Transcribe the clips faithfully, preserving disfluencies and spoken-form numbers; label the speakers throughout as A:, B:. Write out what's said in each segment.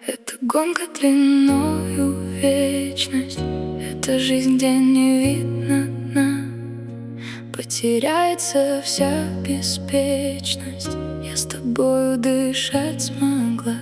A: Это гонка длиною в вечность. Это жизнь, где не видно дна. Потеряется вся беспечность. Я с тобою дышать смогла.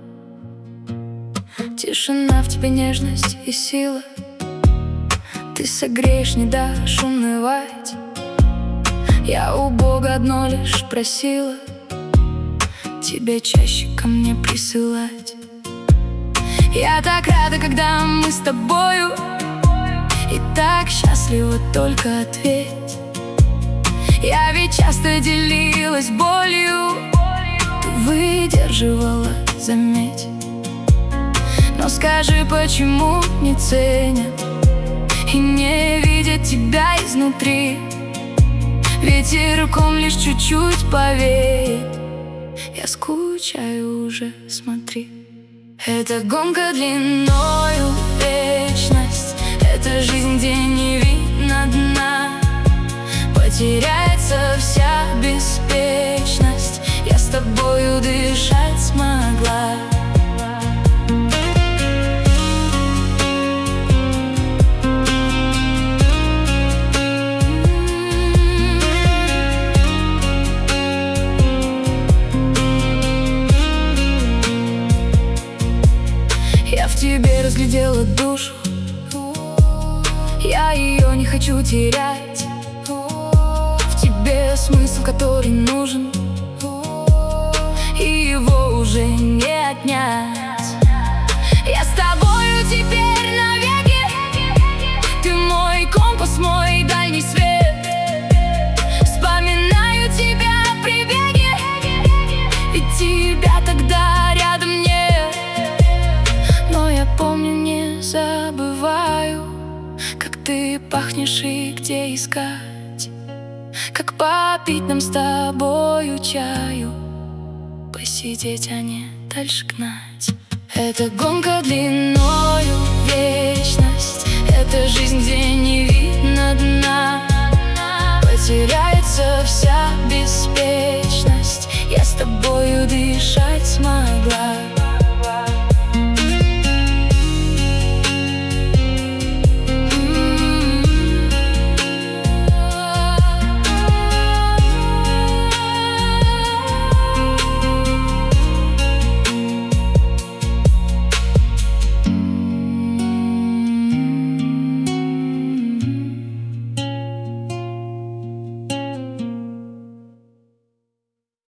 A: Тишина, в тебе нежность и сила. Ты согреешь, не дашь унывать. Я у Бога одно лишь просила тебя чаще ко мне присылать. Я так рада, когда мы с тобою, и так счастлива, только ответь. Я ведь часто делилась болью, ты выдерживала, заметь. Но скажи, почему не ценят и не видят тебя изнутри? Ветерком лишь чуть-чуть повеет. Я скучаю уже, смотри. Это гонка длиною в вечность. Это жизнь, где не видно дна. Потеряется вся беспечность. Я с тобою дышать смогла. Я в тебе разглядела душу, я ее не хочу терять. В тебе смысл, который нужен, и его уже не отнять. Я с тобою теперь навеки. Ты мой компас, мой дальний свет. Вспоминаю тебя при беге, ведь тебя тогда рядом нет. Но я помню, не забываю, как ты пахнешь и где искать. Как попить нам с тобою чаю, посидеть, а не дальше гнать. Это гонка длиною в вечность. Это жизнь, где не видно дна. Потеряется вся беспечность. Я с тобою дышать смогла.